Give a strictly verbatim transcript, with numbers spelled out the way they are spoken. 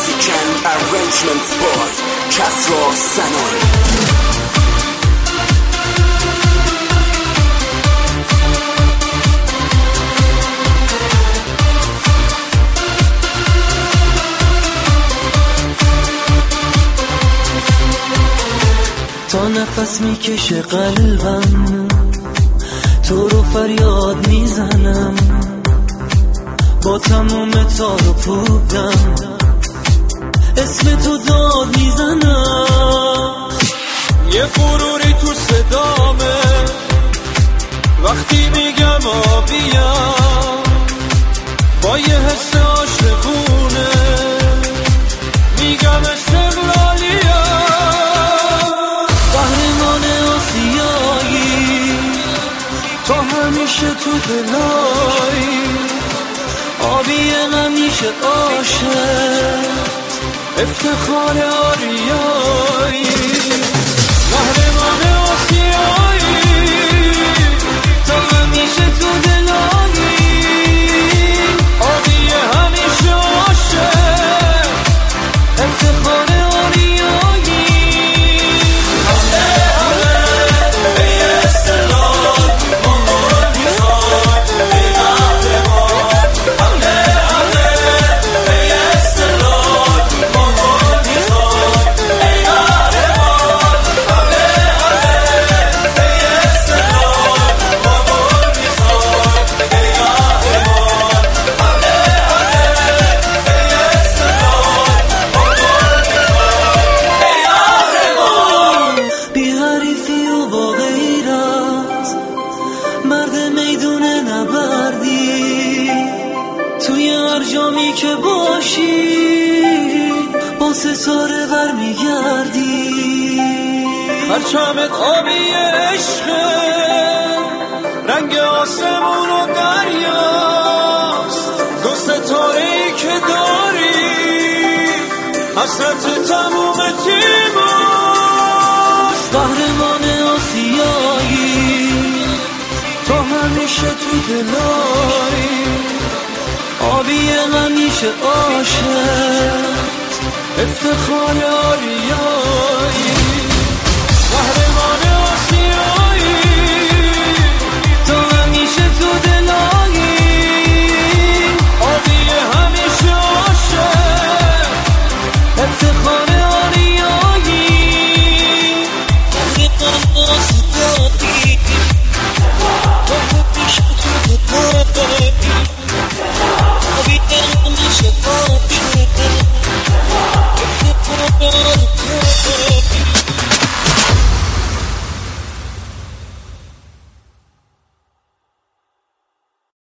Music and arrangements by Kasra Sanoi. تا نفس میکشه قلبم تو رو فریاد میزنم، با تمام تار و پودم اسم تو داد میزنم. یه غروری تو صدامه وقتی میگم آبیم، با یه حس عاشقونه میگم استقلالیم. قهرمان آسیایی تو همیشه تو دلایی، آبی همیشه عاشق افتخار آریایی. قهرمان آسیایی تو همیشه تو دلایی، آبی همیشه عاشق افتخار آریایی. جامی که باشی با ستاره ور میگردی، پرچمت آبی عشقه رنگ آسمون و دریاست، دو ستاره‌ای که داری حسرت تموم تیماست. قهرمان آسیایی تو همیشه تو دلایی، آبی همیشه عاشق افتخار آریا.